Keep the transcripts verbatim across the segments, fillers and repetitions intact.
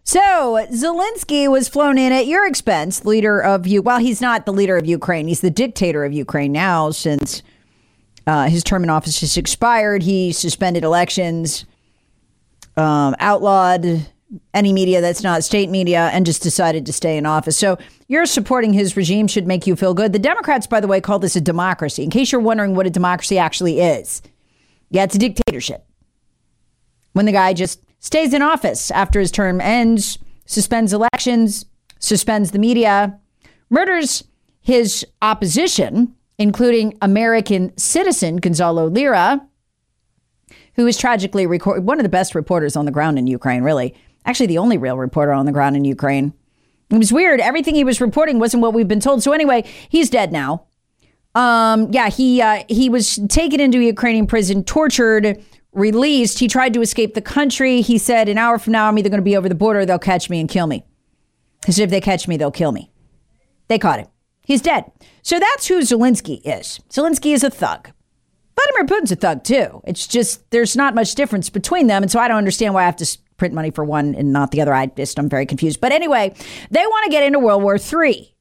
So Zelensky was flown in at your expense, leader of you. Well, he's not the leader of Ukraine. He's the dictator of Ukraine now since uh, his term in office has expired. He suspended elections, um, outlawed any media that's not state media, and just decided to stay in office. So you're supporting his regime should make you feel good. The Democrats, by the way, call this a democracy. In case you're wondering what a democracy actually is. Yeah, it's a dictatorship. When the guy just stays in office after his term ends, suspends elections, suspends the media, murders his opposition, including American citizen Gonzalo Lira, who is tragically record- one of the best reporters on the ground in Ukraine, really. Actually, the only real reporter on the ground in Ukraine. It was weird. Everything he was reporting wasn't what we've been told. So anyway, he's dead now. Um, yeah, he uh, he was taken into a Ukrainian prison, tortured, released. He tried to escape the country. He said, an hour from now, I'm either going to be over the border, or they'll catch me and kill me. He said, if they catch me, they'll kill me. They caught him. He's dead. So that's who Zelensky is. Zelensky is a thug. Vladimir Putin's a thug, too. It's just there's not much difference between them. And so I don't understand why I have to print money for one and not the other. I just, I'm very confused. But anyway, they want to get into World War Three.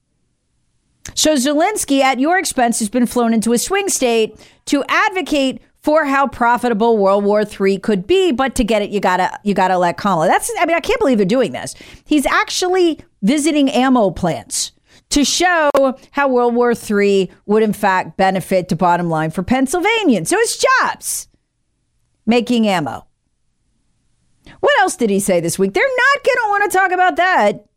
So Zelensky, at your expense, has been flown into a swing state to advocate for how profitable World War Three could be. But to get it, you gotta you gotta elect Kamala. That's I mean, I can't believe they're doing this. He's actually visiting ammo plants to show how World War Three would, in fact, benefit the bottom line for Pennsylvanians. So it's jobs making ammo. What else did he say this week? They're not going to want to talk about that.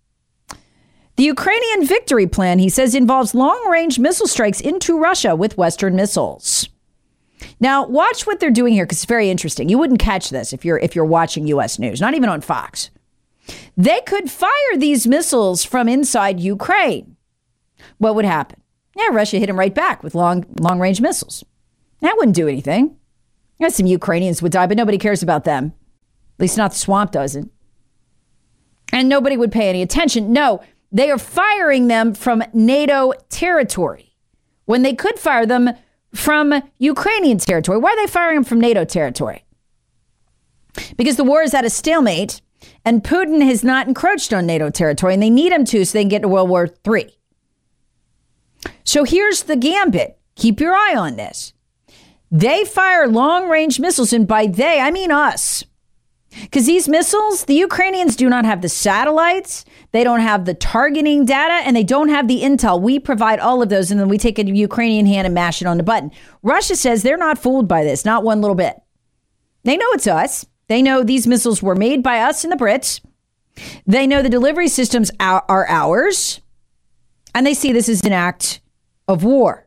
The Ukrainian victory plan, he says, involves long-range missile strikes into Russia with Western missiles. Now, watch what they're doing here, because it's very interesting. You wouldn't catch this if you're if you're watching U S news, not even on Fox. They could fire these missiles from inside Ukraine. What would happen? Yeah, Russia hit them right back with long, long-range missiles. That wouldn't do anything. Yeah, some Ukrainians would die, but nobody cares about them. At least not the swamp doesn't. And nobody would pay any attention. No, they are firing them from NATO territory when they could fire them from Ukrainian territory. Why are they firing them from NATO territory? Because the war is at a stalemate and Putin has not encroached on NATO territory, and they need him to so they can get to World War Three. So here's the gambit. Keep your eye on this. They fire long-range missiles, and by they, I mean us. Because these missiles, the Ukrainians do not have the satellites, they don't have the targeting data, and they don't have the intel. We provide all of those, and then we take a Ukrainian hand and mash it on the button. Russia says they're not fooled by this, not one little bit. They know it's us. They know these missiles were made by us and the Brits. They know the delivery systems are, are ours, and they see this as an act of war.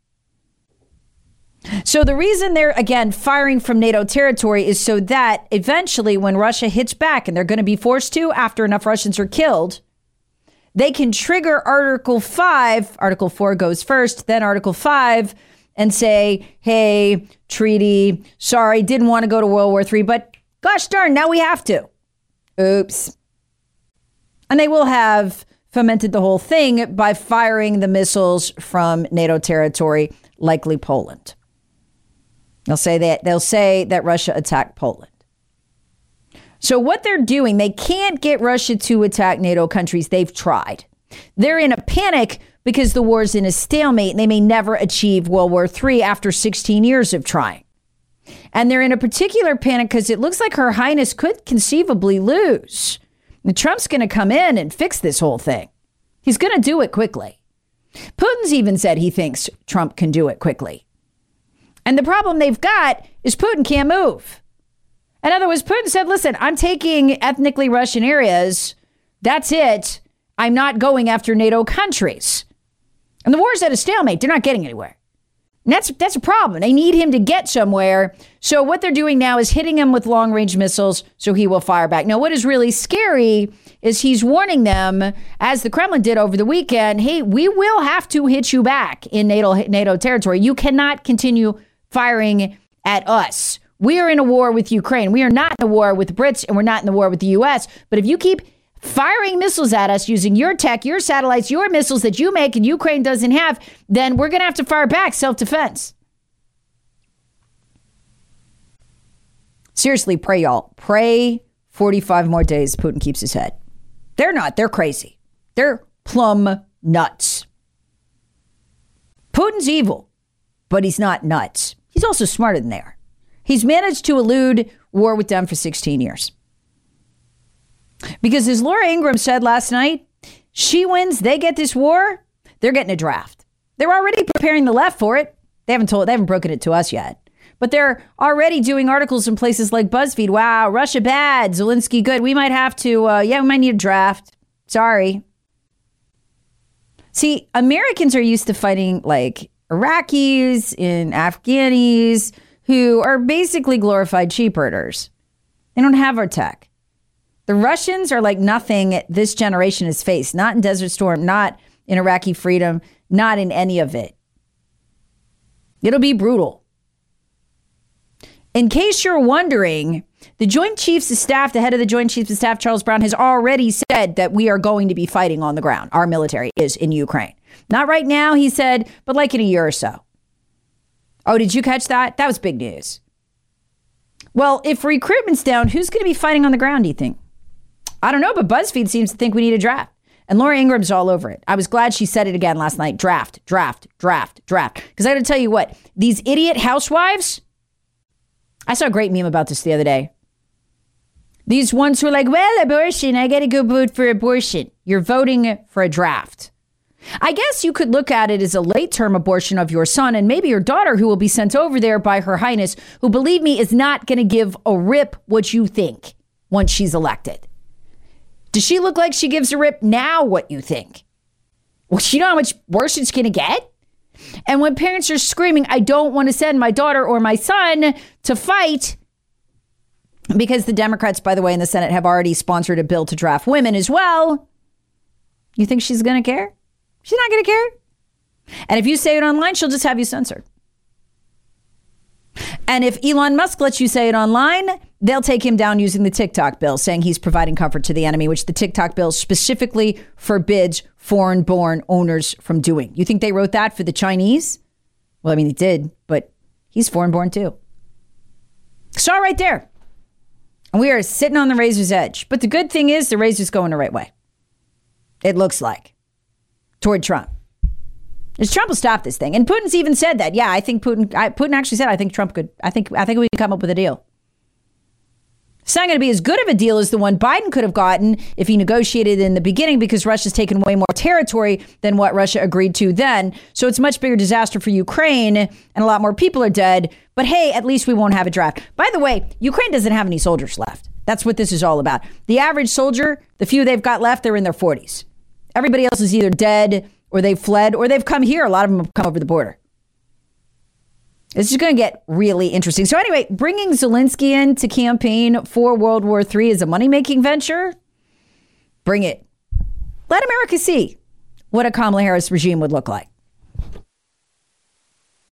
So the reason they're, again, firing from NATO territory is so that eventually when Russia hits back, and they're going to be forced to after enough Russians are killed, they can trigger Article five. Article four goes first, then Article five, and say, hey, treaty, sorry, didn't want to go to World War Three, but gosh darn, now we have to. Oops. And they will have fomented the whole thing by firing the missiles from NATO territory, likely Poland. They'll say that they'll say that Russia attacked Poland. So what they're doing, they can't get Russia to attack NATO countries. They've tried. They're in a panic because the war's in a stalemate and they may never achieve World War Three after sixteen years of trying. And they're in a particular panic because it looks like Her Highness could conceivably lose. And Trump's going to come in and fix this whole thing. He's going to do it quickly. Putin's even said he thinks Trump can do it quickly. And the problem they've got is Putin can't move. In other words, Putin said, listen, I'm taking ethnically Russian areas. That's it. I'm not going after NATO countries. And the war's at a stalemate. They're not getting anywhere. And that's, that's a problem. They need him to get somewhere. So what they're doing now is hitting him with long-range missiles so he will fire back. Now, what is really scary is he's warning them, as the Kremlin did over the weekend, hey, we will have to hit you back in NATO, NATO territory. You cannot continue firing at us. We are in a war with Ukraine. We are not in a war with the Brits, and we're not in the war with the U S. But if you keep firing missiles at us using your tech, your satellites, your missiles that you make and Ukraine doesn't have, then we're going to have to fire back, self-defense. Seriously, pray, y'all. Pray forty-five more days, Putin keeps his head. They're not. They're crazy. They're plumb nuts. Putin's evil, but he's not nuts. He's also smarter than they are. He's managed to elude war with them for sixteen years. Because as Laura Ingraham said last night, she wins, they get this war, they're getting a draft. They're already preparing the left for it. They haven't told, they haven't broken it to us yet. But they're already doing articles in places like BuzzFeed. Wow, Russia bad, Zelensky good. We might have to, uh, yeah, we might need a draft. Sorry. See, Americans are used to fighting like Iraqis and Afghanis who are basically glorified sheep herders. They don't have our tech. The Russians are like nothing this generation has faced. Not in Desert Storm, not in Iraqi freedom, not in any of it. It'll be brutal. In case you're wondering, the Joint Chiefs of Staff, the head of the Joint Chiefs of Staff, Charles Brown, has already said that we are going to be fighting on the ground. Our military is in Ukraine. Not right now, he said, but like in a year or so. Oh, did you catch that? That was big news. Well, if recruitment's down, who's going to be fighting on the ground, do you think? I don't know, but BuzzFeed seems to think we need a draft. And Laura Ingraham's all over it. I was glad she said it again last night. Draft, draft, draft, draft. Because I got to tell you what, these idiot housewives, I saw a great meme about this the other day. These ones who are like, well, abortion, I got to go vote for abortion. You're voting for a draft. I guess you could look at it as a late-term abortion of your son and maybe your daughter who will be sent over there by Her Highness, who, believe me, is not going to give a rip what you think once she's elected. Does she look like she gives a rip now what you think? Well, you know how much worse it's going to get? And when parents are screaming, I don't want to send my daughter or my son to fight, because the Democrats, by the way, in the Senate have already sponsored a bill to draft women as well, you think she's going to care? She's not going to care. And if you say it online, she'll just have you censored. And if Elon Musk lets you say it online, they'll take him down using the TikTok bill, saying he's providing comfort to the enemy, which the TikTok bill specifically forbids foreign-born owners from doing. You think they wrote that for the Chinese? Well, I mean, they did, but he's foreign-born too. Saw right there. And we are sitting on the razor's edge. But the good thing is the razor's going the right way. It looks like. Toward Trump. Because Trump will stop this thing. And Putin's even said that. Yeah, I think Putin, I, Putin actually said, I think Trump could, I think, I think we could come up with a deal. It's not going to be as good of a deal as the one Biden could have gotten if he negotiated in the beginning, because Russia's taken way more territory than what Russia agreed to then. So it's a much bigger disaster for Ukraine and a lot more people are dead. But hey, at least we won't have a draft. By the way, Ukraine doesn't have any soldiers left. That's what this is all about. The average soldier, the few they've got left, they're in their forties. Everybody else is either dead or they've fled or they've come here. A lot of them have come over the border. This is going to get really interesting. So anyway, bringing Zelensky in to campaign for World War Three is a money-making venture. Bring it. Let America see what a Kamala Harris regime would look like.